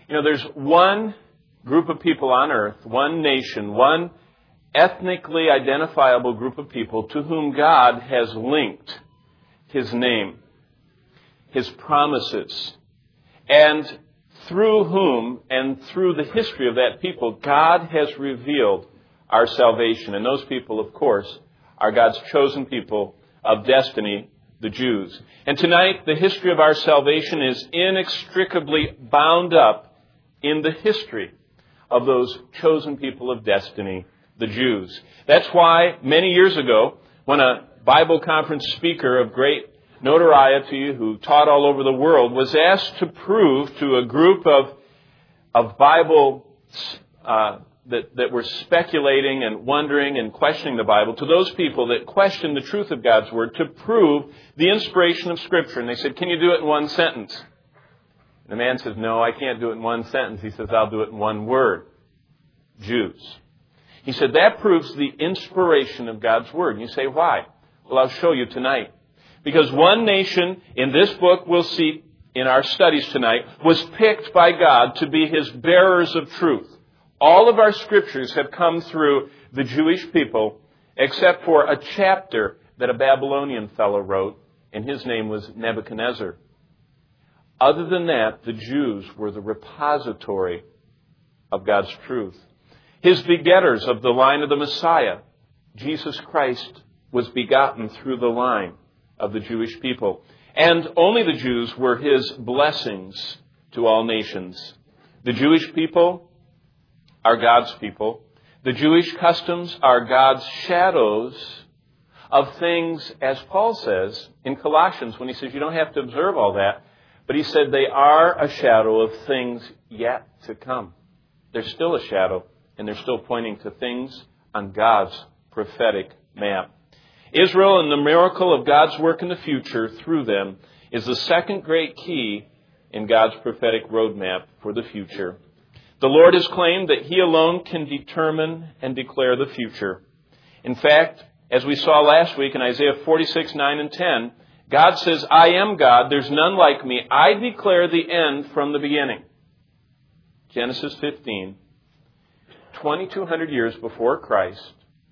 There's one group of people on earth, one nation, one ethnically identifiable group of people to whom God has linked His name, His promises, and through whom and through the history of that people, God has revealed our salvation. And those people, of course, are God's chosen people of destiny, the Jews. And tonight, the history of our salvation is inextricably bound up in the history of those chosen people of destiny, the Jews. That's why many years ago, when a Bible conference speaker of great notoriety who taught all over the world was asked to prove to a group of Bible that were speculating and wondering and questioning the Bible, to those people that questioned the truth of God's Word, to prove the inspiration of Scripture. And they said, "Can you do it in one sentence?" And the man says, "No, I can't do it in one sentence." He says, "I'll do it in one word. Jews." He said, that proves the inspiration of God's Word. And you say, why? Well, I'll show you tonight. Because one nation in this book we'll see in our studies tonight was picked by God to be His bearers of truth. All of our scriptures have come through the Jewish people except for a chapter that a Babylonian fellow wrote, and his name was Nebuchadnezzar. Other than that, the Jews were the repository of God's truth. His begetters of the line of the Messiah, Jesus Christ, was begotten through the line of the Jewish people. And only the Jews were His blessings to all nations. The Jewish people are God's people. The Jewish customs are God's shadows of things, as Paul says in Colossians, when he says you don't have to observe all that, but he said they are a shadow of things yet to come. They're still a shadow, and they're still pointing to things on God's prophetic map. Israel and the miracle of God's work in the future through them is the second great key in God's prophetic roadmap for the future. The Lord has claimed that He alone can determine and declare the future. In fact, as we saw last week in Isaiah 46:9 and 10, God says, "I am God, there's none like me. I declare the end from the beginning." Genesis 15, 2,200 years before Christ,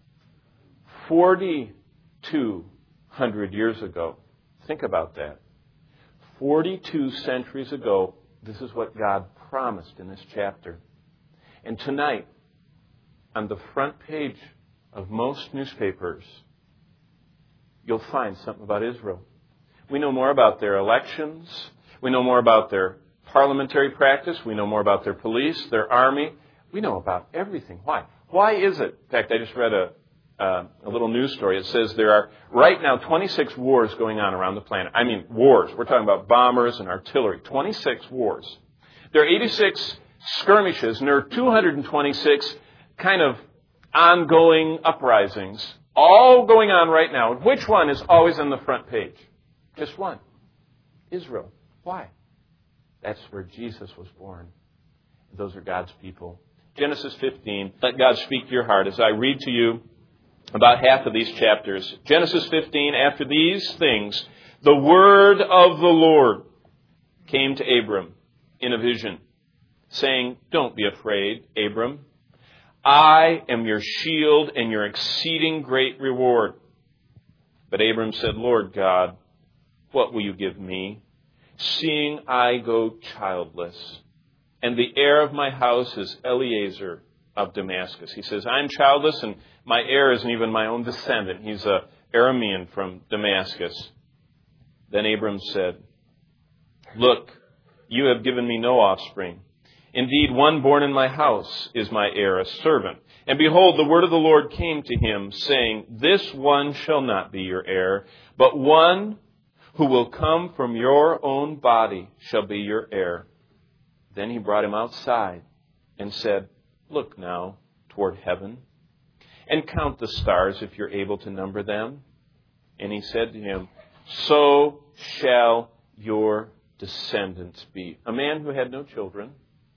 4,200 years ago. Think about that. 42 centuries ago, this is what God promised in this chapter. And tonight, on the front page of most newspapers, you'll find something about Israel. We know more about their elections. We know more about their parliamentary practice. We know more about their police, their army. We know about everything. Why? Why is it? In fact, I just read a little news story. It says there are right now 26 wars going on around the planet. I mean, wars. We're talking about bombers and artillery. 26 wars. There are 86 skirmishes, and there are 226 kind of ongoing uprisings, all going on right now. Which one is always on the front page? Just one. Israel. Why? That's where Jesus was born. Those are God's people. Genesis 15. Let God speak to your heart as I read to you about half of these chapters. Genesis 15, after these things, the word of the Lord came to Abram in a vision, saying, "Don't be afraid, Abram. I am your shield and your exceeding great reward." But Abram said, "Lord God, what will you give me, seeing I go childless? And the heir of my house is Eliezer of Damascus." He says, "I'm childless, and my heir isn't even my own descendant. He's an Aramean from Damascus." Then Abram said, "Look, you have given me no offspring. Indeed, one born in my house is my heir, a servant. And behold, the word of the Lord came to him, saying, This one shall not be your heir, but one who will come from your own body shall be your heir." Then he brought him outside and said, "Look now toward heaven and count the stars if you're able to number them." And he said to him, "So shall your descendants be." A man who had no children,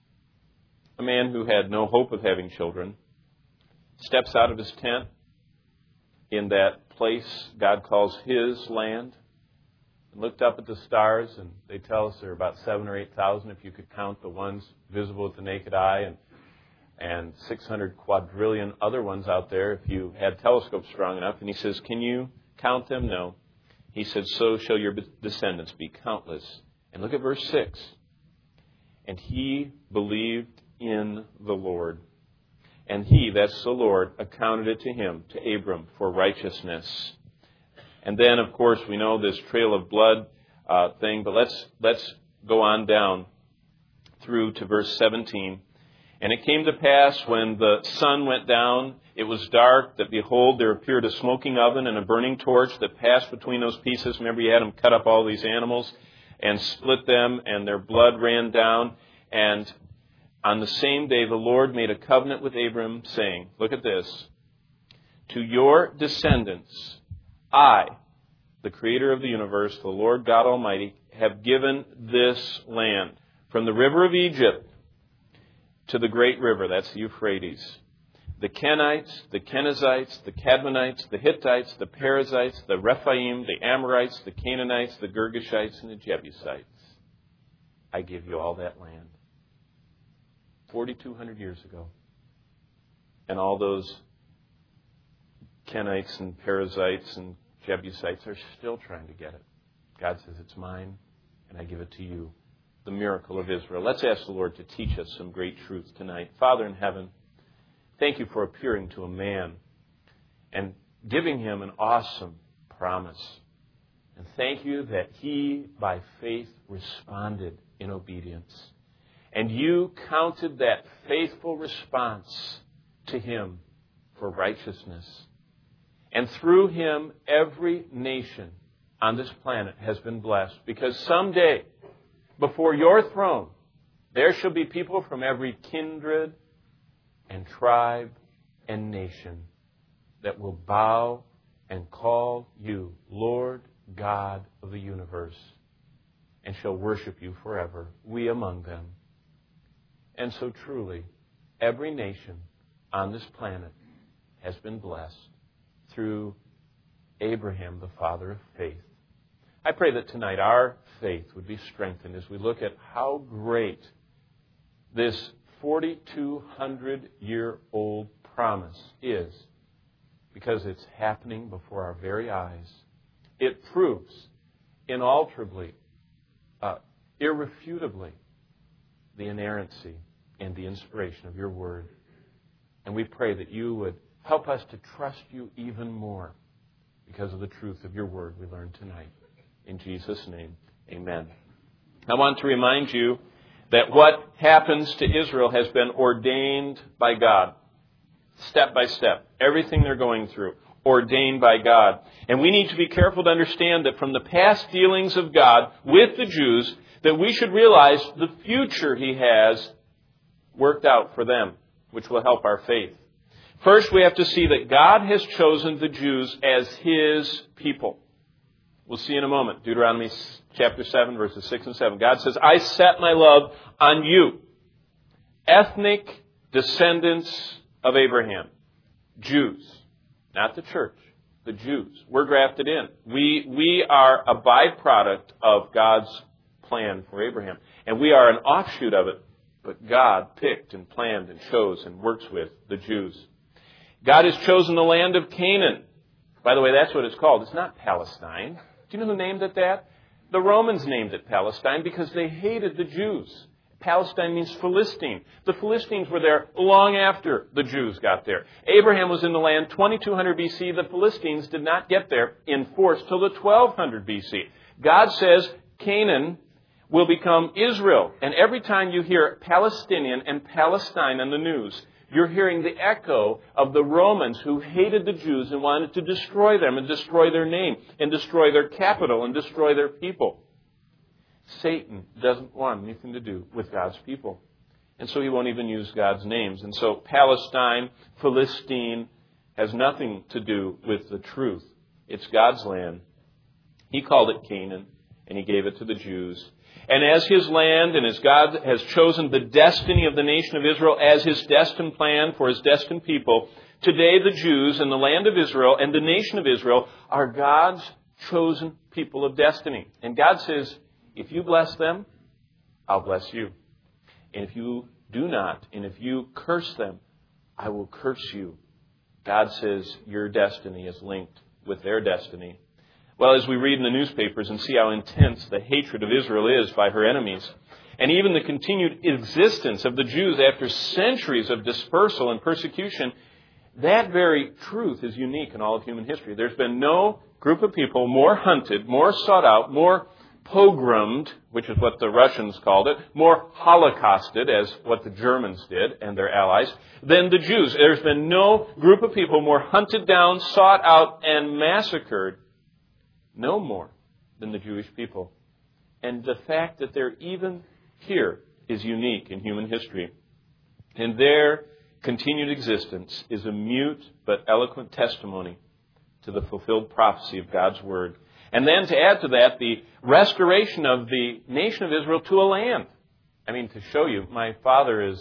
a man who had no hope of having children, steps out of his tent in that place God calls his land, and looked up at the stars, and they tell us there are about 7,000 or 8,000 if you could count the ones visible with the naked eye, and 600 quadrillion other ones out there if you had telescopes strong enough. And he says, can you count them? No. He said, so shall your descendants be countless. And look at verse 6. And he believed in the Lord. And he, that's the Lord, accounted it to him, to Abram, for righteousness. And then, of course, we know this trail of blood thing, but let's go on down through to verse 17. And it came to pass when the sun went down, it was dark, that behold, there appeared a smoking oven and a burning torch that passed between those pieces. Remember, you had them cut up all these animals and split them, and their blood ran down. And on the same day, the Lord made a covenant with Abram, saying, look at this, to your descendants, I, the Creator of the universe, the Lord God Almighty, have given this land from the river of Egypt to the great river, that's the Euphrates, the Kenites, the Kenizzites, the Cadmonites, the Hittites, the Perizzites, the Rephaim, the Amorites, the Canaanites, the Girgashites, and the Jebusites. I give you all that land. 4,200 years ago. And all those Kenites and Perizzites and Jebusites are still trying to get it. God says, it's mine, and I give it to you. The miracle of Israel. Let's ask the Lord to teach us some great truth tonight. Father in heaven, thank you for appearing to a man and giving him an awesome promise. And thank you that he, by faith, responded in obedience. And you counted that faithful response to him for righteousness. And through him, every nation on this planet has been blessed. Because someday, before your throne, there shall be people from every kindred and tribe and nation that will bow and call you Lord God of the universe and shall worship you forever, we among them. And so truly, every nation on this planet has been blessed through Abraham, the father of faith. I pray that tonight our faith would be strengthened as we look at how great this 4,200-year-old promise is, because it's happening before our very eyes. It proves inalterably, irrefutably, the inerrancy and the inspiration of your word. And we pray that you would help us to trust you even more because of the truth of your word we learned tonight. In Jesus' name, amen. I want to remind you that what happens to Israel has been ordained by God, step by step. Everything they're going through, ordained by God. And we need to be careful to understand that from the past dealings of God with the Jews, that we should realize the future He has worked out for them, which will help our faith. First, we have to see that God has chosen the Jews as His people. We'll see in a moment. Deuteronomy chapter 7, verses 6 and 7. God says, I set my love on you, ethnic descendants of Abraham. Jews. Not the church. The Jews. We're grafted in. We are a byproduct of God's plan for Abraham. And we are an offshoot of it. But God picked and planned and chose and works with the Jews. God has chosen the land of Canaan. By the way, that's what it's called. It's not Palestine. Do you know who named it that? The Romans named it Palestine because they hated the Jews. Palestine means Philistine. The Philistines were there long after the Jews got there. Abraham was in the land 2200 BC. The Philistines did not get there in force till the 1200 BC. God says Canaan will become Israel. And every time you hear Palestinian and Palestine on the news, you're hearing the echo of the Romans who hated the Jews and wanted to destroy them and destroy their name and destroy their capital and destroy their people. Satan doesn't want anything to do with God's people. And so he won't even use God's names. And so Palestine, Philistine, has nothing to do with the truth. It's God's land. He called it Canaan, and He gave it to the Jews. And as His land and as God has chosen the destiny of the nation of Israel as His destined plan for His destined people, today the Jews and the land of Israel and the nation of Israel are God's chosen people of destiny. And God says, if you bless them, I'll bless you. And if you do not, and if you curse them, I will curse you. God says your destiny is linked with their destiny. Well, as we read in the newspapers and see how intense the hatred of Israel is by her enemies, and even the continued existence of the Jews after centuries of dispersal and persecution, that very truth is unique in all of human history. There's been no group of people more hunted, more sought out, more pogromed, which is what the Russians called it, more holocausted, as what the Germans did and their allies, than the Jews. There's been no group of people more hunted down, sought out, and massacred, no more than the Jewish people. And the fact that they're even here is unique in human history. And their continued existence is a mute but eloquent testimony to the fulfilled prophecy of God's Word. And then to add to that, the restoration of the nation of Israel to a land. I mean, to show you, my father is,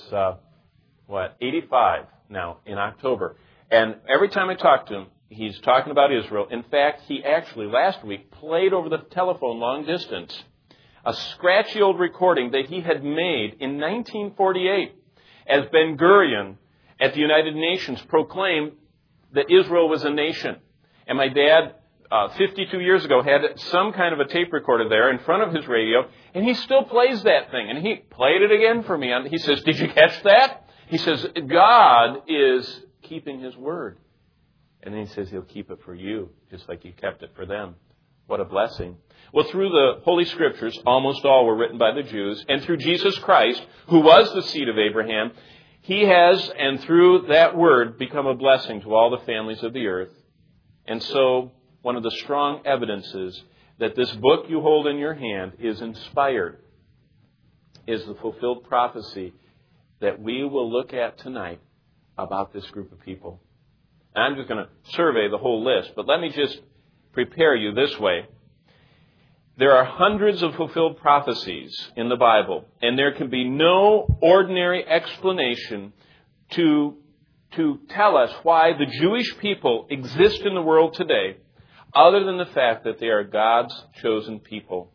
85 now in October. And every time I talk to him, he's talking about Israel. In fact, he actually last week played over the telephone long distance a scratchy old recording that he had made in 1948 as Ben-Gurion at the United Nations proclaimed that Israel was a nation. And my dad, 52 years ago, had some kind of a tape recorder there in front of his radio, and he still plays that thing. And he played it again for me. And he says, "Did you catch that?" He says, "God is keeping His word." And then he says He'll keep it for you, just like He kept it for them. What a blessing. Well, through the Holy Scriptures, almost all were written by the Jews, and through Jesus Christ, who was the seed of Abraham, He has, and through that word, become a blessing to all the families of the earth. And so, one of the strong evidences that this book you hold in your hand is inspired is the fulfilled prophecy that we will look at tonight about this group of people. And I'm just going to survey the whole list, but let me just prepare you this way. There are hundreds of fulfilled prophecies in the Bible, and there can be no ordinary explanation to tell us why the Jewish people exist in the world today, other than the fact that they are God's chosen people.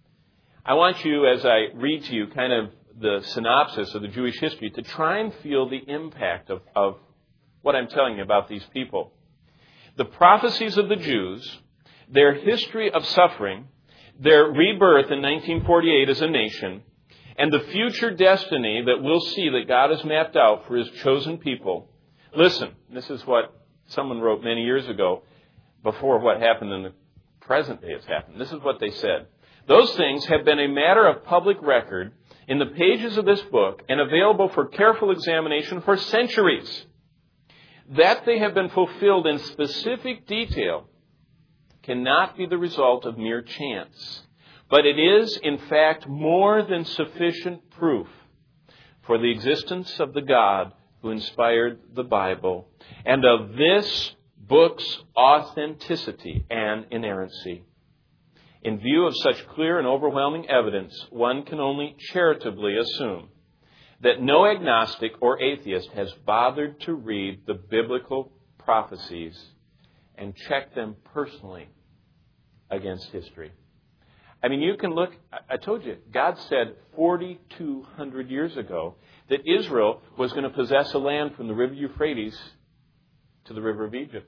I want you, as I read to you kind of the synopsis of the Jewish history, to try and feel the impact of what I'm telling you about these people. The prophecies of the Jews, their history of suffering, their rebirth in 1948 as a nation, and the future destiny that we'll see that God has mapped out for His chosen people. Listen, this is what someone wrote many years ago, before what happened in the present day has happened. This is what they said. Those things have been a matter of public record in the pages of this book and available for careful examination for centuries. That they have been fulfilled in specific detail cannot be the result of mere chance, but it is, in fact, more than sufficient proof for the existence of the God who inspired the Bible and of this book's authenticity and inerrancy. In view of such clear and overwhelming evidence, one can only charitably assume that no agnostic or atheist has bothered to read the biblical prophecies and check them personally against history. I mean, you can look, I told you, God said 4,200 years ago that Israel was going to possess a land from the river Euphrates to the river of Egypt.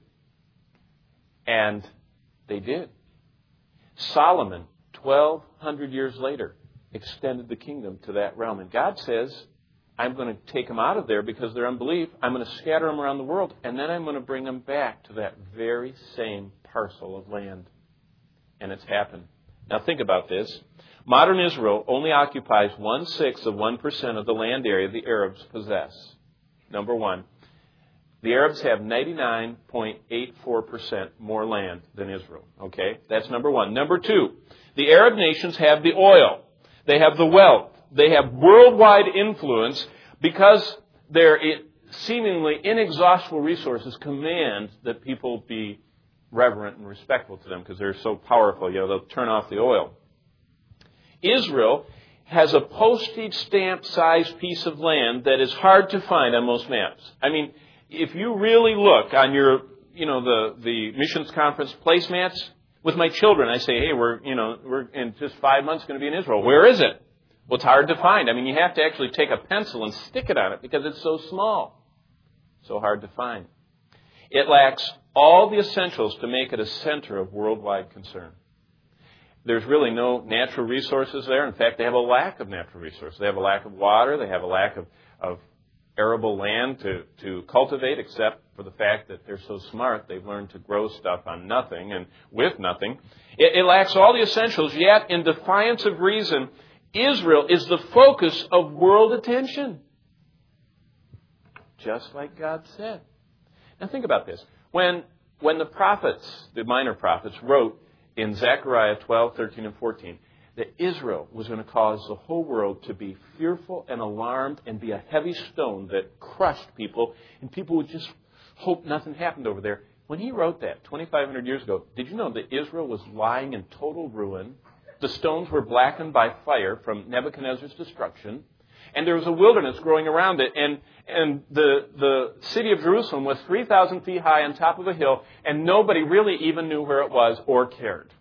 And they did. Solomon, 1,200 years later, extended the kingdom to that realm. And God says, I'm going to take them out of there because of their unbelief. I'm going to scatter them around the world. And then I'm going to bring them back to that very same parcel of land. And it's happened. Now think about this. Modern Israel only occupies 1/6 of 1% of the land area the Arabs possess. Number one. The Arabs have 99.84% more land than Israel. Okay? That's number one. Number two, the Arab nations have the oil. They have the wealth. They have worldwide influence because their seemingly inexhaustible resources command that people be reverent and respectful to them because they're so powerful. You know, they'll turn off the oil. Israel has a postage stamp sized piece of land that is hard to find on most maps. I mean, if you really look on your, the missions conference placemats, With my children, I say, hey, we're in just 5 months going to be in Israel. Where is it? Well, it's hard to find. I mean, you have to actually take a pencil and stick it on it because it's so small. So hard to find. It lacks all the essentials to make it a center of worldwide concern. There's really no natural resources there. In fact, they have a lack of natural resources. They have a lack of water. They have a lack of arable land to cultivate, except for the fact that they're so smart, they've learned to grow stuff on nothing and with nothing. It lacks all the essentials, yet in defiance of reason, Israel is the focus of world attention. Just like God said. Now think about this. When the prophets, the minor prophets, wrote in Zechariah 12, 13, and 14, that Israel was going to cause the whole world to be fearful and alarmed and be a heavy stone that crushed people, and people would just hope nothing happened over there. When he wrote that 2,500 years ago, did you know that Israel was lying in total ruin? The stones were blackened by fire from Nebuchadnezzar's destruction, and there was a wilderness growing around it, and the city of Jerusalem was 3,000 feet high on top of a hill, and nobody really even knew where it was or cared.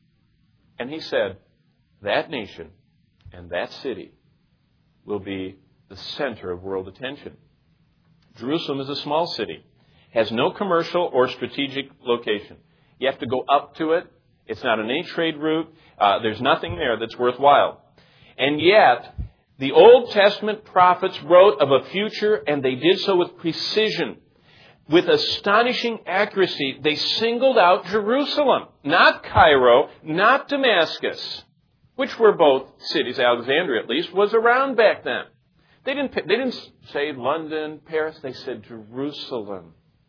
And he said, that nation and that city will be the center of world attention. Jerusalem is a small city, has no commercial or strategic location. You have to go up to it. It's not an A-trade route. There's nothing there that's worthwhile. And yet, the Old Testament prophets wrote of a future, and they did so with precision. With astonishing accuracy, they singled out Jerusalem, not Cairo, not Damascus, which were both cities. Alexandria, at least, was around back then. They didn't say London, Paris. They said Jerusalem.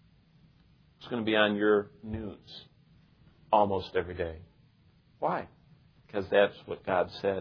It's going to be on your news almost every day. Why? Because that's what God said.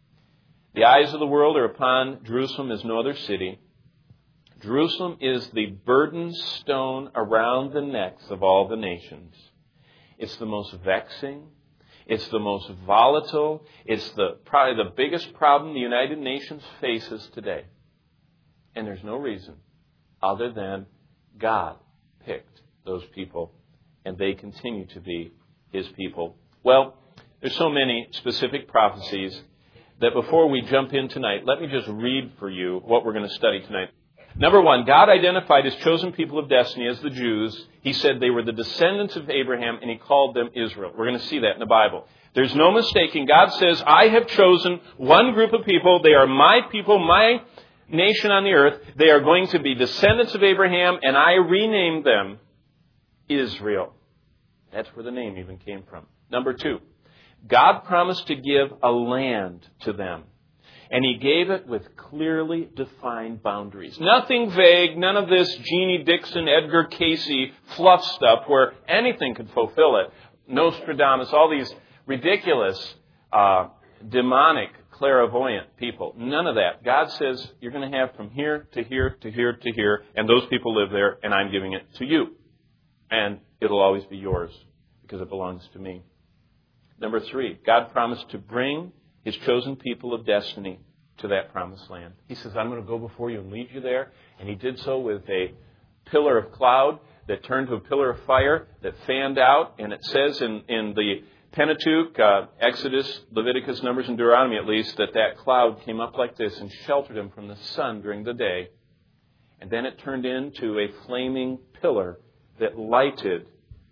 The eyes of the world are upon Jerusalem as no other city. Jerusalem is the burden stone around the necks of all the nations. It's the most vexing. It's the most volatile. It's probably the biggest problem the United Nations faces today. And there's no reason other than God picked those people, and they continue to be His people. Well, there's so many specific prophecies that before we jump in tonight, let me just read for you what we're going to study tonight. Number one, God identified His chosen people of destiny as the Jews. He said they were the descendants of Abraham, and He called them Israel. We're going to see that in the Bible. There's no mistaking. God says, I have chosen one group of people. They are my people, my nation on the earth. They are going to be descendants of Abraham, and I renamed them Israel. That's where the name even came from. Number two, God promised to give a land to them. And He gave it with clearly defined boundaries. Nothing vague, none of this Jeannie Dixon, Edgar Casey fluff stuff where anything could fulfill it. Nostradamus, all these ridiculous, demonic, clairvoyant people. None of that. God says you're going to have from here to here to here to here, and those people live there, and I'm giving it to you. And it'll always be yours because it belongs to me. Number three, God promised to bring His chosen people of destiny to that promised land. He says, I'm going to go before you and lead you there. And He did so with a pillar of cloud that turned to a pillar of fire that fanned out. And it says in the Pentateuch, Exodus, Leviticus, Numbers, and Deuteronomy at least, that cloud came up like this and sheltered them from the sun during the day. And then it turned into a flaming pillar that lighted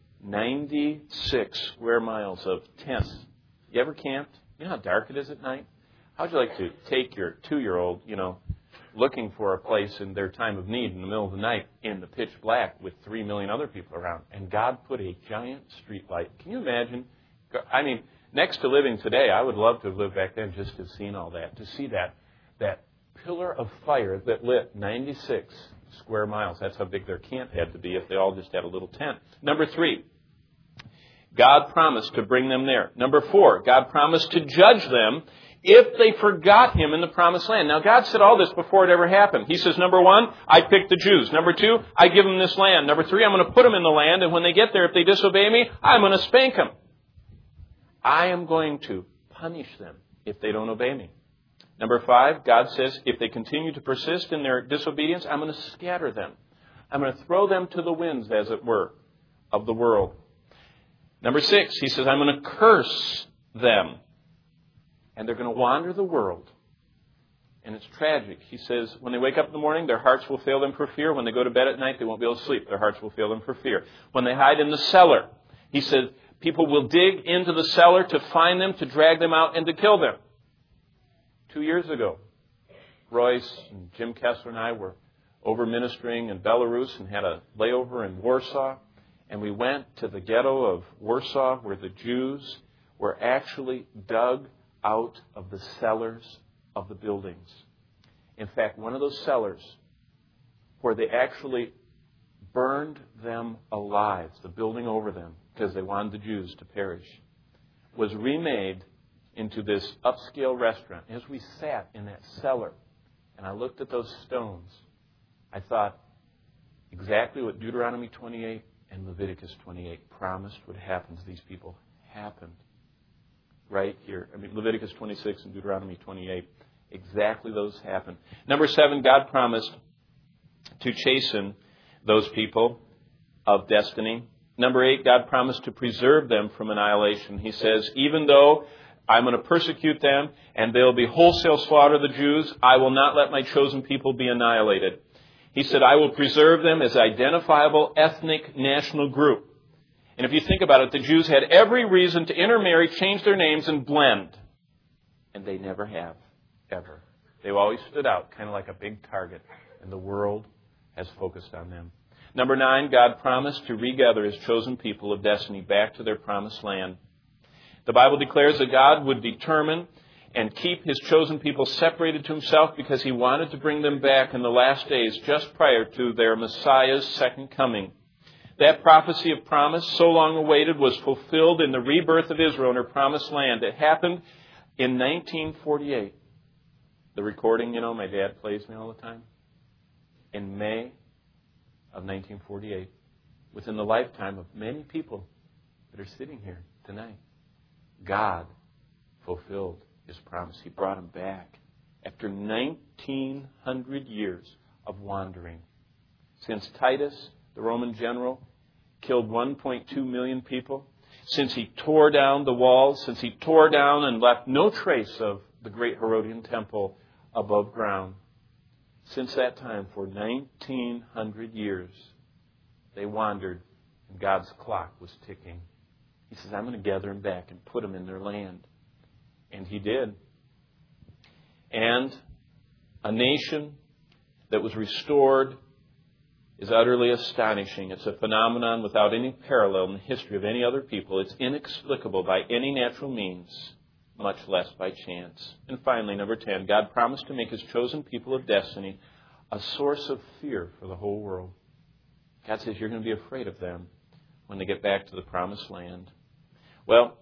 96 square miles of tents. You ever camped? You know how dark it is at night? How would you like to take your 2-year-old, looking for a place in their time of need in the middle of the night in the pitch black with 3 million other people around, and God put a giant street light? Can you imagine? I mean, next to living today, I would love to have lived back then just to have seen all that, to see that pillar of fire that lit 96 square miles. That's how big their camp had to be if they all just had a little tent. Number three, God promised to bring them there. Number four, God promised to judge them if they forgot Him in the promised land. Now, God said all this before it ever happened. He says, number one, I picked the Jews. Number two, I give them this land. Number three, I'm going to put them in the land, and when they get there, if they disobey me, I'm going to spank them. I am going to punish them if they don't obey me. Number five, God says, if they continue to persist in their disobedience, I'm going to scatter them. I'm going to throw them to the winds, as it were, of the world. Number 6, he says, I'm going to curse them. And they're going to wander the world. And it's tragic. He says, when they wake up in the morning, their hearts will fail them for fear. When they go to bed at night, they won't be able to sleep. Their hearts will fail them for fear. When they hide in the cellar, he says, people will dig into the cellar to find them, to drag them out, and to kill them. 2 years ago, Royce and Jim Kessler and I were over ministering in Belarus and had a layover in Warsaw. And we went to the ghetto of Warsaw where the Jews were actually dug out of the cellars of the buildings. In fact, one of those cellars where they actually burned them alive, the building over them, because they wanted the Jews to perish, was remade into this upscale restaurant. As we sat in that cellar and I looked at those stones, I thought exactly what Deuteronomy 28 and Leviticus 28 promised would happen to these people happened right here. I mean, Leviticus 26 and Deuteronomy 28, exactly those happened. Number 7, God promised to chasten those people of destiny. Number 8, God promised to preserve them from annihilation. He says, even though I'm going to persecute them and they'll be wholesale slaughter of the Jews, I will not let my chosen people be annihilated. He said, I will preserve them as identifiable ethnic national group. And if you think about it, the Jews had every reason to intermarry, change their names, and blend. And they never have, ever. They've always stood out, kind of like a big target, and the world has focused on them. Number 9, God promised to regather His chosen people of destiny back to their promised land. The Bible declares that God would determine and keep His chosen people separated to Himself because He wanted to bring them back in the last days just prior to their Messiah's second coming. That prophecy of promise, so long awaited, was fulfilled in the rebirth of Israel in her promised land. It happened in 1948. The recording, my dad plays me all the time. In May of 1948, within the lifetime of many people that are sitting here tonight, God fulfilled His promise. He brought them back after 1,900 years of wandering. Since Titus, the Roman general, killed 1.2 million people, since he tore down the walls, since he tore down and left no trace of the great Herodian temple above ground, since that time, for 1,900 years, they wandered and God's clock was ticking. He says, I'm going to gather them back and put them in their land. And He did. And a nation that was restored is utterly astonishing. It's a phenomenon without any parallel in the history of any other people. It's inexplicable by any natural means, much less by chance. And finally, number 10, God promised to make His chosen people of destiny a source of fear for the whole world. God says you're going to be afraid of them when they get back to the promised land. Well,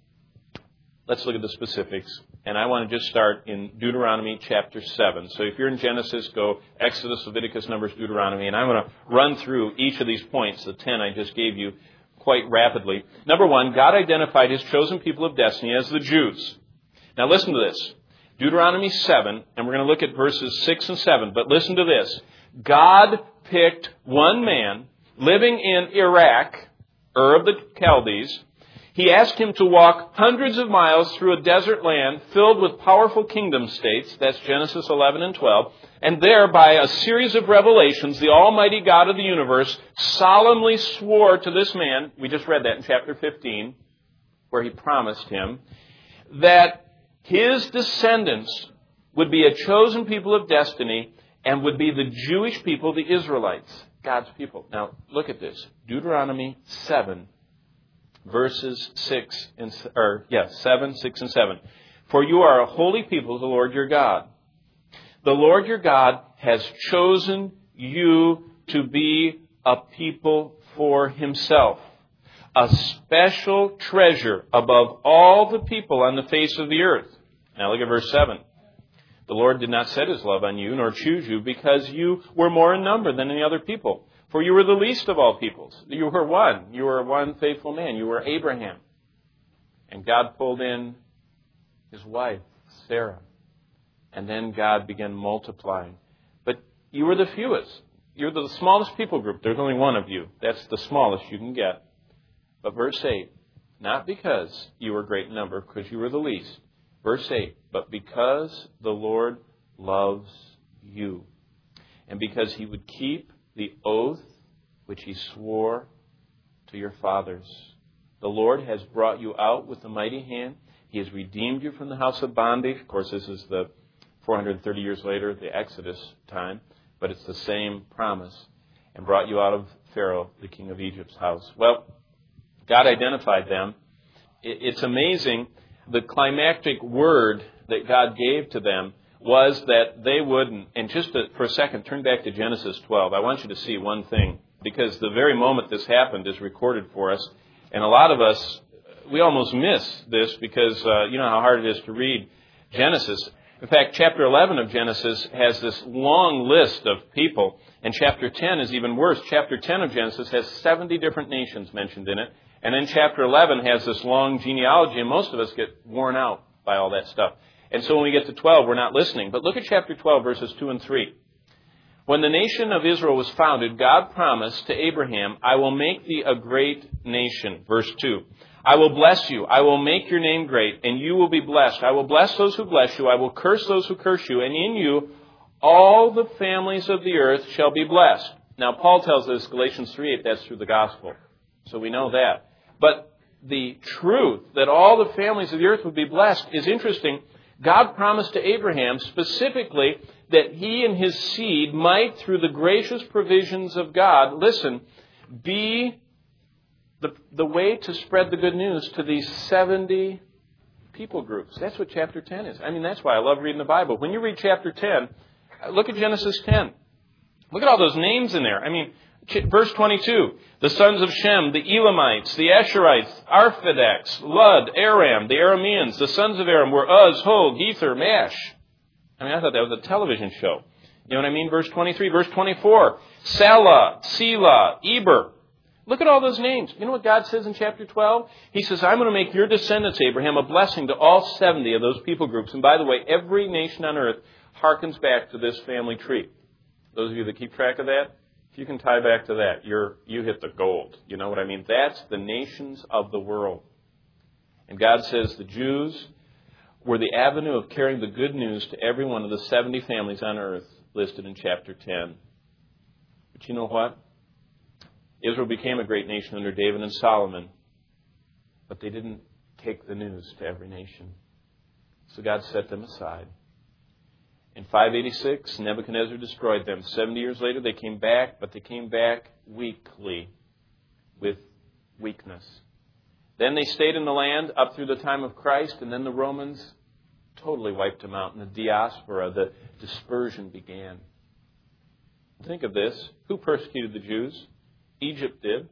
let's look at the specifics. And I want to just start in Deuteronomy chapter 7. So if you're in Genesis, go Exodus, Leviticus, Numbers, Deuteronomy. And I'm going to run through each of these points, the 10 I just gave you, quite rapidly. Number 1, God identified His chosen people of destiny as the Jews. Now listen to this. Deuteronomy 7, and we're going to look at verses 6 and 7. But listen to this. God picked one man living in Iraq, Ur of the Chaldees. He asked him to walk hundreds of miles through a desert land filled with powerful kingdom states. That's Genesis 11 and 12. And there, by a series of revelations, the Almighty God of the universe solemnly swore to this man, we just read that in chapter 15, where He promised him, that his descendants would be a chosen people of destiny and would be the Jewish people, the Israelites, God's people. Now, look at this. Deuteronomy 7. Verses 7, 6, and 7. For you are a holy people to the Lord your God. The Lord your God has chosen you to be a people for Himself, a special treasure above all the people on the face of the earth. Now look at verse 7. The Lord did not set His love on you, nor choose you, because you were more in number than any other people. For you were the least of all peoples. You were one. You were one faithful man. You were Abraham. And God pulled in his wife, Sarah. And then God began multiplying. But you were the fewest. You're the smallest people group. There's only one of you. That's the smallest you can get. But verse 8, Not because you were great in number, because you were the least. Verse 8, but because the Lord loves you, and because He would keep the oath which He swore to your fathers. The Lord has brought you out with a mighty hand. He has redeemed you from the house of bondage. Of course, this is the 430 years later, the Exodus time, but it's the same promise. And brought you out of Pharaoh, the king of Egypt's house. Well, God identified them. It's amazing. The climactic word that God gave to them was that they wouldn't. And just for a second, turn back to Genesis 12. I want you to see one thing, because the very moment this happened is recorded for us. And a lot of us, we almost miss this because you know how hard it is to read Genesis. In fact, chapter 11 of Genesis has this long list of people, and chapter 10 is even worse. Chapter 10 of Genesis has 70 different nations mentioned in it, and then chapter 11 has this long genealogy, and most of us get worn out by all that stuff. And so when we get to 12, we're not listening. But look at chapter 12, verses 2 and 3. When the nation of Israel was founded, God promised to Abraham, I will make thee a great nation. Verse 2. I will bless you. I will make your name great, and you will be blessed. I will bless those who bless you. I will curse those who curse you. And in you, all the families of the earth shall be blessed. Now, Paul tells us, Galatians 3:8, that's through the gospel. So we know that. But the truth that all the families of the earth would be blessed is interesting. God promised to Abraham specifically that he and his seed might, through the gracious provisions of God, listen, be the way to spread the good news to these 70 people groups. That's what chapter 10 is. I mean, that's why I love reading the Bible. When you read chapter 10, look at Genesis 10. Look at all those names in there. I mean, verse 22, the sons of Shem, the Elamites, the Asherites, Arphaxad, Lud, Aram, the Arameans. The sons of Aram were Uz, Hol, Gether, Mash. I mean, I thought that was a television show. You know what I mean? Verse 23, verse 24, Salah, Selah, Eber. Look at all those names. You know what God says in chapter 12? He says, I'm going to make your descendants, Abraham, a blessing to all 70 of those people groups. And by the way, every nation on earth harkens back to this family tree. Those of you that keep track of that, if you can tie back to that, you hit the gold. You know what I mean? That's the nations of the world. And God says the Jews were the avenue of carrying the good news to every one of the 70 families on earth listed in chapter 10. But you know what? Israel became a great nation under David and Solomon, but they didn't take the news to every nation. So God set them aside. In 586, Nebuchadnezzar destroyed them. 70 years later, they came back, but they came back weakly, with weakness. Then they stayed in the land up through the time of Christ, and then the Romans totally wiped them out, and the diaspora, the dispersion began. Think of this. Who persecuted the Jews? Egypt did.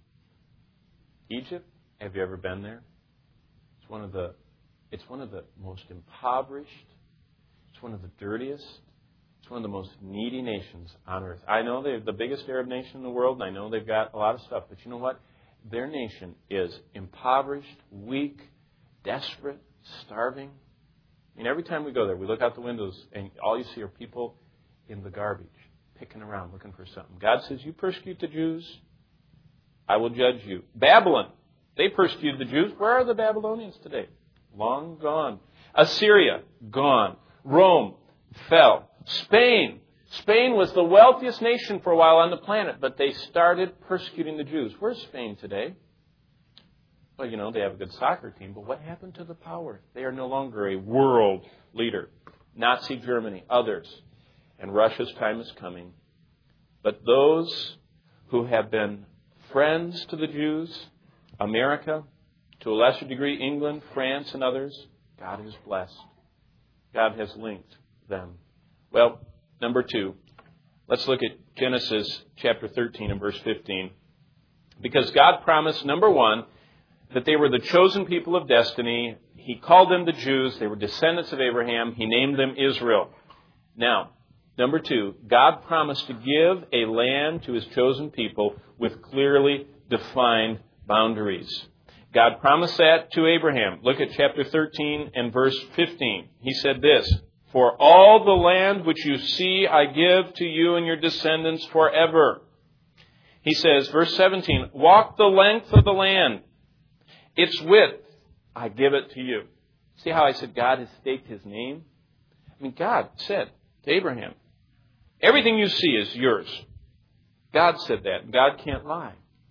Egypt, have you ever been there? It's one of the most impoverished. It's one of the dirtiest. It's one of the most needy nations on earth. I know they're the biggest Arab nation in the world, and I know they've got a lot of stuff, but you know what? Their nation is impoverished, weak, desperate, starving. I mean, every time we go there, we look out the windows, and all you see are people in the garbage, picking around, looking for something. God says, you persecute the Jews, I will judge you. Babylon, they persecuted the Jews. Where are the Babylonians today? Long gone. Assyria, gone. Rome fell. Spain was the wealthiest nation for a while on the planet, but they started persecuting the Jews. Where's Spain today? Well, you know, they have a good soccer team, but what happened to the power? They are no longer a world leader. Nazi Germany, others. And Russia's time is coming. But those who have been friends to the Jews, America, to a lesser degree England, France, and others, God has blessed. God has linked them. Well, number 2, let's look at Genesis chapter 13 and verse 15. Because God promised, number 1, that they were the chosen people of destiny. He called them the Jews. They were descendants of Abraham. He named them Israel. Now, number 2, God promised to give a land to His chosen people with clearly defined boundaries. God promised that to Abraham. Look at chapter 13 and verse 15. He said this, for all the land which you see I give to you and your descendants forever. He says, verse 17, walk the length of the land its width, I give it to you. See how I said God has staked His name? I mean, God said to Abraham, everything you see is yours. God said that. God can't lie.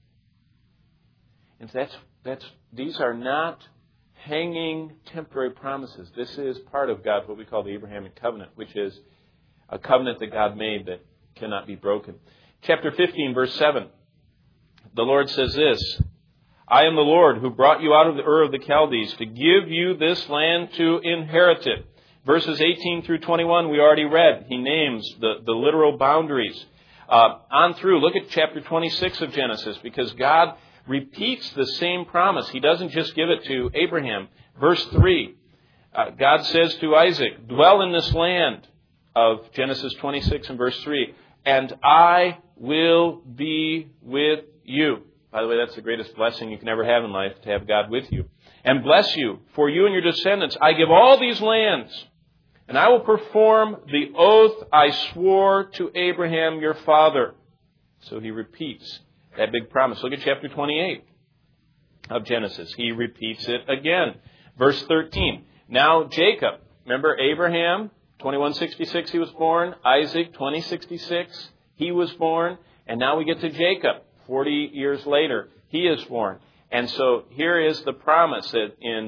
And these are not hanging temporary promises. This is part of God's what we call the Abrahamic covenant, which is a covenant that God made that cannot be broken. Chapter 15, verse 7. The Lord says this, I am the Lord who brought you out of the Ur of the Chaldees to give you this land to inherit it. Verses 18 through 21 we already read. He names the literal boundaries. On through, look at chapter 26 of Genesis, because God repeats the same promise. He doesn't just give it to Abraham. Verse 3, God says to Isaac, dwell in this land of Genesis 26 and verse 3, and I will be with you. By the way, that's the greatest blessing you can ever have in life, to have God with you. And bless you, for you and your descendants. I give all these lands, and I will perform the oath I swore to Abraham your father. So he repeats that big promise. Look at chapter 28 of Genesis. He repeats it again. Verse 13. Now Jacob, remember Abraham, 2166 he was born. Isaac, 2066 he was born. And now we get to Jacob. 40 years later, he is born. And so here is the promise that in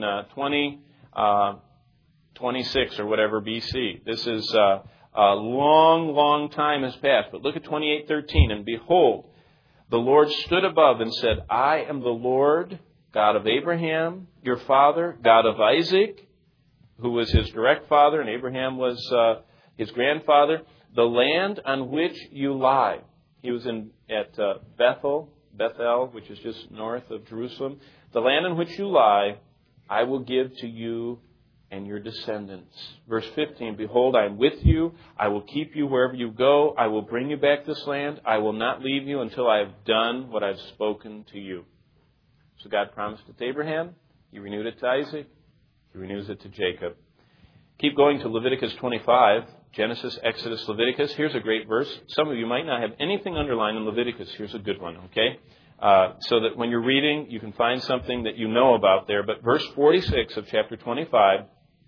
2026 or whatever BC. This is a long, long time has passed. But look at 28:13. And behold, the Lord stood above and said, I am the Lord, God of Abraham, your father, God of Isaac, who was his direct father, and Abraham was his grandfather. The land on which you lie. He was at Bethel, which is just north of Jerusalem. The land on which you lie, I will give to you and your descendants. Verse 15, behold, I am with you. I will keep you wherever you go. I will bring you back this land. I will not leave you until I have done what I've spoken to you. So God promised it to Abraham. He renewed it to Isaac. He renews it to Jacob. Keep going to Leviticus 25. Genesis, Exodus, Leviticus. Here's a great verse. Some of you might not have anything underlined in Leviticus. Here's a good one, okay? So that when you're reading, you can find something that you know about there. But verse 46 of chapter 25,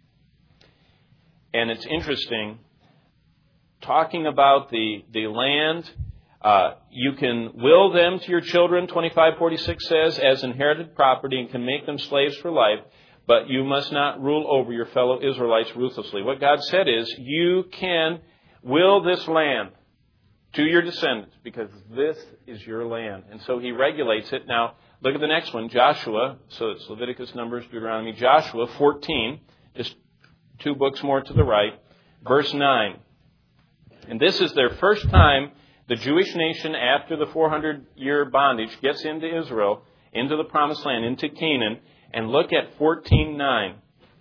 and it's interesting, talking about the land, you can will them to your children, 25:46 says, as inherited property, and can make them slaves for life. But you must not rule over your fellow Israelites ruthlessly. What God said is, you can will this land to your descendants, because this is your land. And so He regulates it. Now, look at the next one, Joshua. So it's Leviticus, Numbers, Deuteronomy. Joshua 14, just 2 books more to the right, verse 9. And this is their first time the Jewish nation, after the 400-year bondage, gets into Israel, into the Promised Land, into Canaan. And look at 14:9.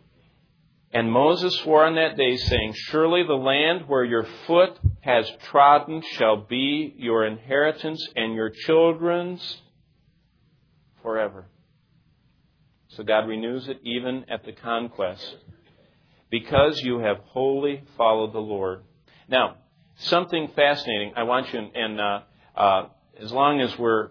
And Moses swore on that day, saying, surely the land where your foot has trodden shall be your inheritance and your children's forever. So God renews it even at the conquest, because you have wholly followed the Lord. Now, something fascinating. I want you, and as long as we'll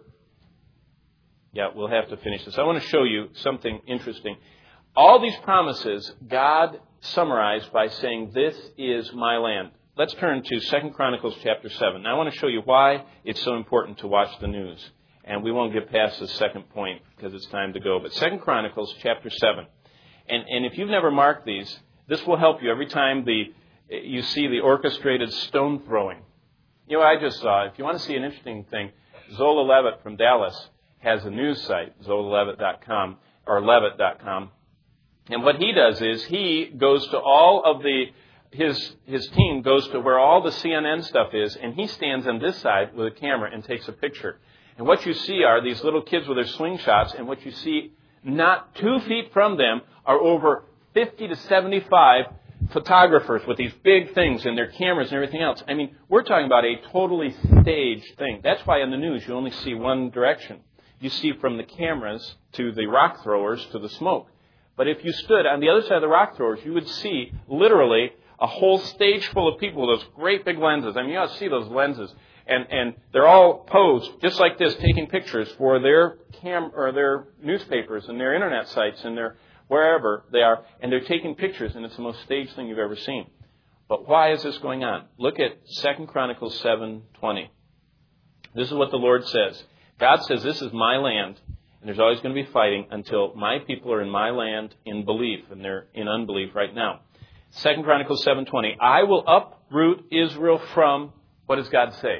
have to finish this. I want to show you something interesting. All these promises, God summarized by saying, this is my land. Let's turn to 2 Chronicles chapter 7. Now, I want to show you why it's so important to watch the news. And we won't get past the second point because it's time to go. But 2 Chronicles chapter 7. And if you've never marked these, this will help you every time you see the orchestrated stone throwing. You know what I just saw? If you want to see an interesting thing, Zola Levitt from Dallas has a news site, ZolaLevitt.com or Levitt.com. And what he does is he goes to all of his team goes to where all the CNN stuff is, and he stands on this side with a camera and takes a picture. And what you see are these little kids with their slingshots, and what you see not 2 feet from them are over 50 to 75 photographers with these big things and their cameras and everything else. I mean, we're talking about a totally staged thing. That's why in the news you only see one direction. You see from the cameras to the rock throwers to the smoke. But if you stood on the other side of the rock throwers, you would see literally a whole stage full of people with those great big lenses. I mean, you ought to see those lenses. And they're all posed just like this, taking pictures for their or their newspapers and their internet sites and their wherever they are. And they're taking pictures, and it's the most staged thing you've ever seen. But why is this going on? Look at 2 Chronicles 7:20. This is what the Lord says. God says, this is my land, and there's always going to be fighting until my people are in my land in belief, and they're in unbelief right now. 2 Chronicles 7:20. I will uproot Israel from, what does God say?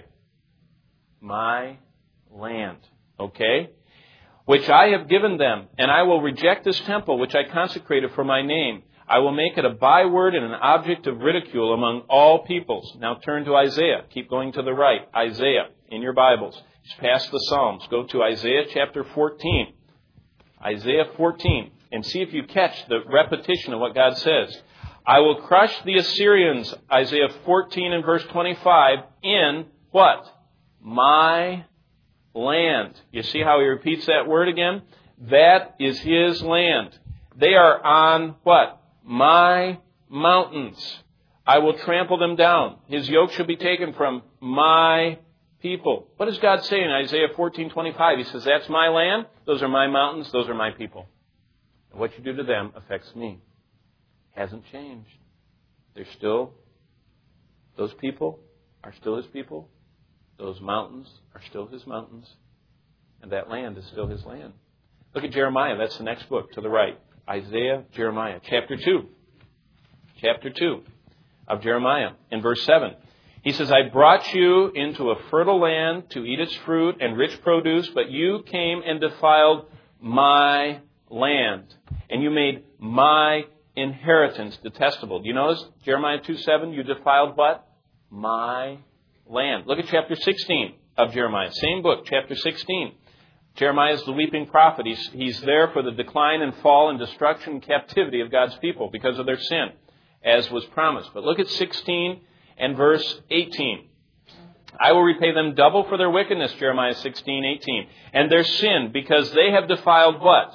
My land. Okay? Which I have given them, and I will reject this temple which I consecrated for my name. I will make it a byword and an object of ridicule among all peoples. Now turn to Isaiah. Keep going to the right. Isaiah in your Bibles. Just past the Psalms. Go to Isaiah chapter 14. Isaiah 14. And see if you catch the repetition of what God says. I will crush the Assyrians, Isaiah 14 and verse 25, in what? My land. You see how he repeats that word again? That is his land. They are on what? My mountains. I will trample them down. His yoke shall be taken from my people. What does God say in Isaiah 14:25? He says, that's my land. Those are my mountains. Those are my people. And what you do to them affects me. Hasn't changed. They're still, those people are still his people. Those mountains are still his mountains. And that land is still his land. Look at Jeremiah. That's the next book to the right. Isaiah, Jeremiah, chapter 2. Chapter 2 of Jeremiah in verse 7. He says, I brought you into a fertile land to eat its fruit and rich produce, but you came and defiled my land. And you made my inheritance detestable. Do you notice Jeremiah 2:7? You defiled what? My land. Look at chapter 16 of Jeremiah. Same book, chapter 16. Jeremiah is the weeping prophet. He's there for the decline and fall and destruction and captivity of God's people because of their sin, as was promised. But look at 16 and verse 18. I will repay them double for their wickedness, Jeremiah 16:18, and their sin, because they have defiled what?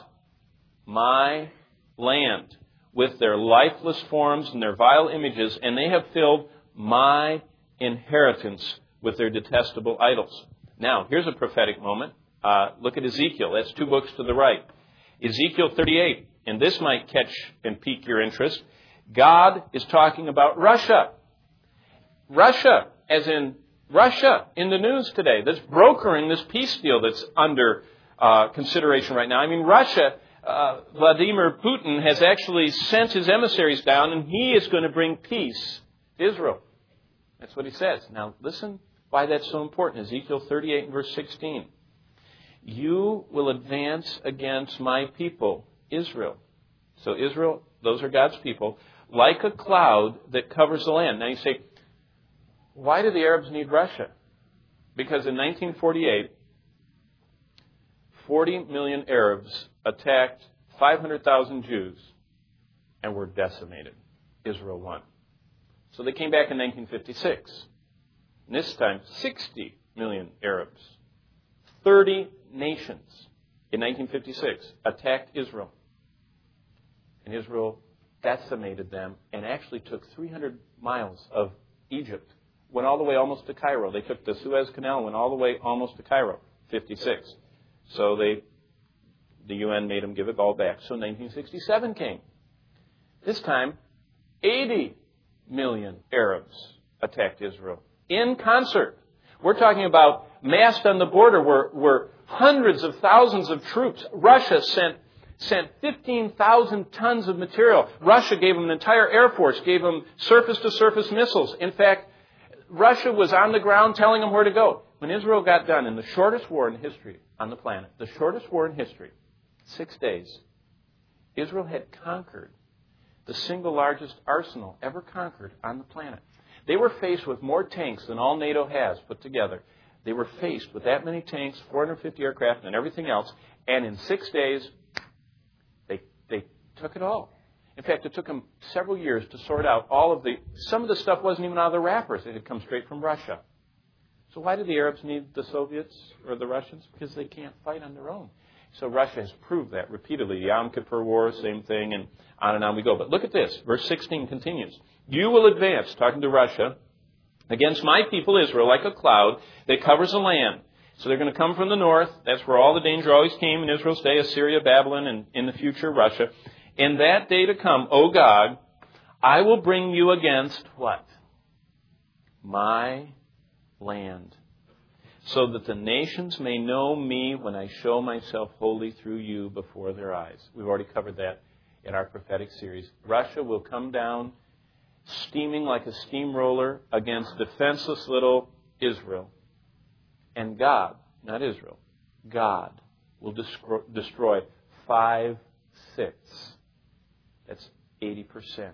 My land with their lifeless forms and their vile images, and they have filled my inheritance with their detestable idols. Now, here's a prophetic moment. Look at Ezekiel. That's 2 books to the right. Ezekiel 38. And this might catch and pique your interest. God is talking about Russia. Russia, as in Russia in the news today, that's brokering this peace deal that's under consideration right now. I mean, Russia, Vladimir Putin has actually sent his emissaries down, and he is going to bring peace to Israel. That's what he says. Now, listen why that's so important. Ezekiel 38 and verse 16. You will advance against my people, Israel. So Israel, those are God's people, like a cloud that covers the land. Now you say, why do the Arabs need Russia? Because in 1948, 40 million Arabs attacked 500,000 Jews and were decimated. Israel won. So they came back in 1956. And this time, 60 million Arabs. 30 nations in 1956 attacked Israel. And Israel decimated them and actually took 300 miles of Egypt. Went all the way almost to Cairo. They took the Suez Canal and went all the way almost to Cairo, 56. So the UN made them give it all back. So 1967 came. This time, 80 million Arabs attacked Israel in concert. We're talking about massed on the border were hundreds of thousands of troops. Russia sent 15,000 tons of material. Russia gave them an entire air force, gave them surface-to-surface missiles. In fact, Russia was on the ground telling them where to go. When Israel got done in the shortest war in history on the planet, the shortest war in history, 6 days, Israel had conquered the single largest arsenal ever conquered on the planet. They were faced with more tanks than all NATO has put together. They were faced with that many tanks, 450 aircraft, and everything else. And in 6 days, they took it all. In fact, it took them several years to sort out some of the stuff wasn't even out of the wrappers. It had come straight from Russia. So why do the Arabs need the Soviets or the Russians? Because they can't fight on their own. So Russia has proved that repeatedly. The Yom Kippur War, same thing, and on we go. But look at this. Verse 16 continues. You will advance, talking to Russia, against my people Israel like a cloud that covers the land. So they're going to come from the north. That's where all the danger always came in Israel's day, Assyria, Babylon, and in the future, Russia. In that day to come, O Gog, I will bring you against what? My land. So that the nations may know me when I show myself holy through you before their eyes. We've already covered that in our prophetic series. Russia will come down steaming like a steamroller against defenseless little Israel. And God, not Israel, God will destroy 5/6. That's 80%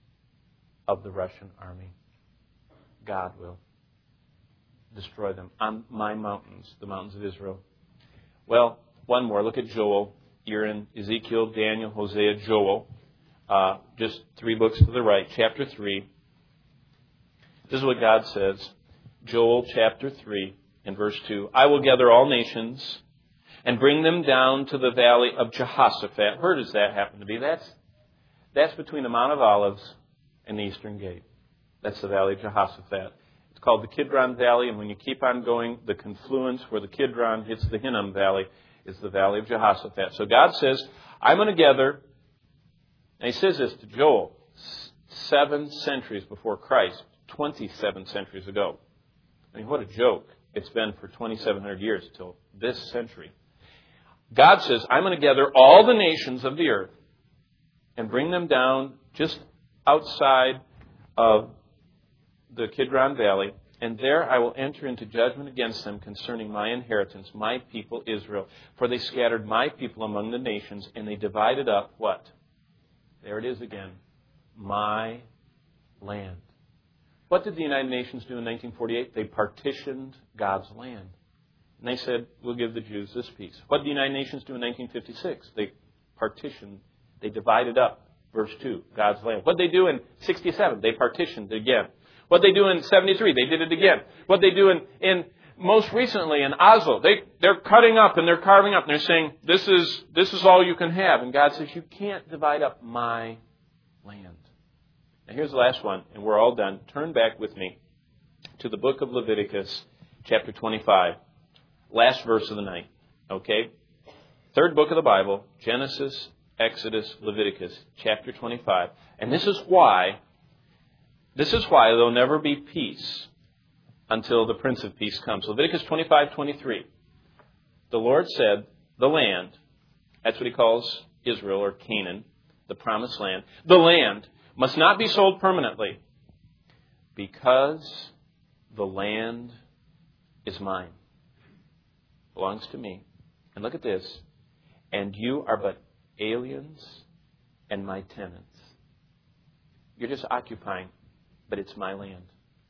of the Russian army. God will destroy them on my mountains, the mountains of Israel. Well, one more. Look at Joel. You're in Ezekiel, Daniel, Hosea, Joel. Just 3 books to the right, chapter 3. This is what God says. Joel chapter 3 and verse 2. I will gather all nations and bring them down to the valley of Jehoshaphat. Where does that happen to be? That's between the Mount of Olives and the Eastern Gate. That's the valley of Jehoshaphat. It's called the Kidron Valley, and when you keep on going, the confluence where the Kidron hits the Hinnom Valley is the valley of Jehoshaphat. So God says, I'm going to gather, and He says this to Joel 7 centuries before Christ, 27 centuries ago. I mean, what a joke it's been for 2,700 years till this century. God says, I'm going to gather all the nations of the earth and bring them down just outside of the Kidron Valley, and there I will enter into judgment against them concerning my inheritance, my people Israel. For they scattered my people among the nations, and they divided up what? There it is again. My land. What did the United Nations do in 1948? They partitioned God's land. And they said, we'll give the Jews this piece. What did the United Nations do in 1956? They partitioned, they divided up, verse 2, God's land. What did they do in 67? They partitioned again. What did they do in 73? They did it again. What did they do in most recently in Oslo? They're cutting up and they're carving up and they're saying, this is all you can have. And God says, you can't divide up my land. Now here's the last one, and we're all done. Turn back with me to the book of Leviticus, chapter 25. Last verse of the night. Okay? 3rd book of the Bible, Genesis, Exodus, Leviticus, chapter 25. And this is why there'll never be peace until the Prince of Peace comes. Leviticus 25:23. The Lord said, the land, that's what He calls Israel or Canaan, the promised land. The land must not be sold permanently because the land is mine. Belongs to me. And look at this. And you are but aliens and my tenants. You're just occupying, but it's my land.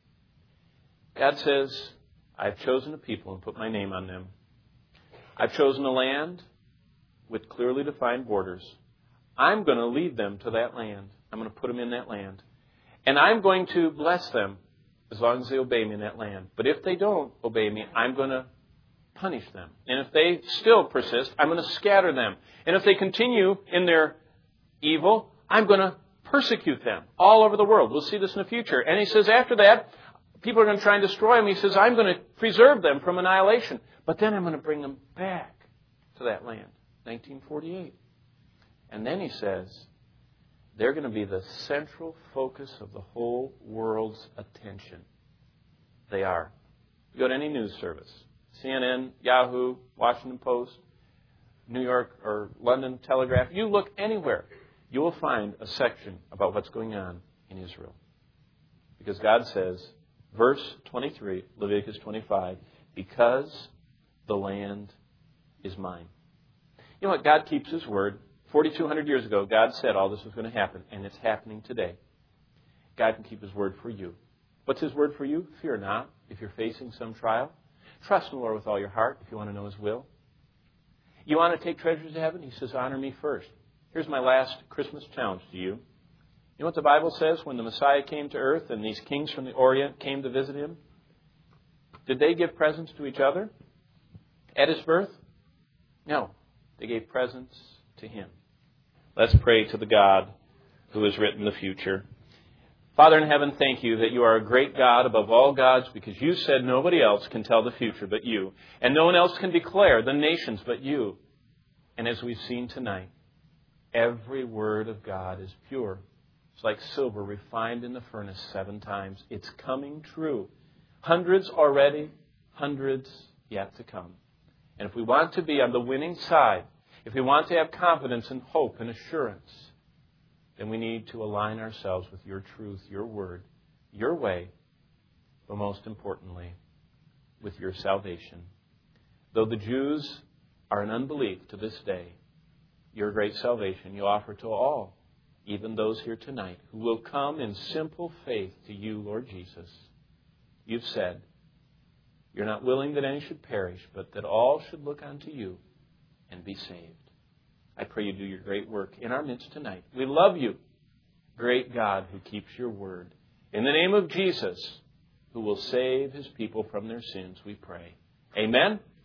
God says, I've chosen a people and put my name on them. I've chosen a land with clearly defined borders. I'm going to lead them to that land. I'm going to put them in that land. And I'm going to bless them as long as they obey me in that land. But if they don't obey me, I'm going to punish them. And if they still persist, I'm going to scatter them. And if they continue in their evil, I'm going to persecute them all over the world. We'll see this in the future. And He says after that, people are going to try and destroy them. He says, I'm going to preserve them from annihilation. But then I'm going to bring them back to that land. 1948. And then He says, they're going to be the central focus of the whole world's attention. They are. You go to any news service, CNN, Yahoo, Washington Post, New York or London Telegraph, you look anywhere, you will find a section about what's going on in Israel. Because God says, verse 23, Leviticus 25, because the land is mine. You know what? God keeps His word. 4,200 years ago, God said all this was going to happen, and it's happening today. God can keep His word for you. What's His word for you? Fear not if you're facing some trial. Trust in the Lord with all your heart if you want to know His will. You want to take treasures to heaven? He says, honor me first. Here's my last Christmas challenge to you. You know what the Bible says when the Messiah came to earth and these kings from the Orient came to visit Him? Did they give presents to each other at His birth? No. They gave presents to Him. Let's pray to the God who has written the future. Father in heaven, thank you that you are a great God above all gods, because you said nobody else can tell the future but you. And no one else can declare the nations but you. And as we've seen tonight, every word of God is pure. It's like silver refined in the furnace 7 times. It's coming true. Hundreds already, hundreds yet to come. And if we want to be on the winning side, if we want to have confidence and hope and assurance, then we need to align ourselves with your truth, your word, your way, but most importantly, with your salvation. Though the Jews are in unbelief to this day, your great salvation you offer to all, even those here tonight, who will come in simple faith to you, Lord Jesus. You've said you're not willing that any should perish, but that all should look unto you and be saved. I pray you do your great work in our midst tonight. We love you, great God who keeps your word. In the name of Jesus, who will save his people from their sins, we pray. Amen.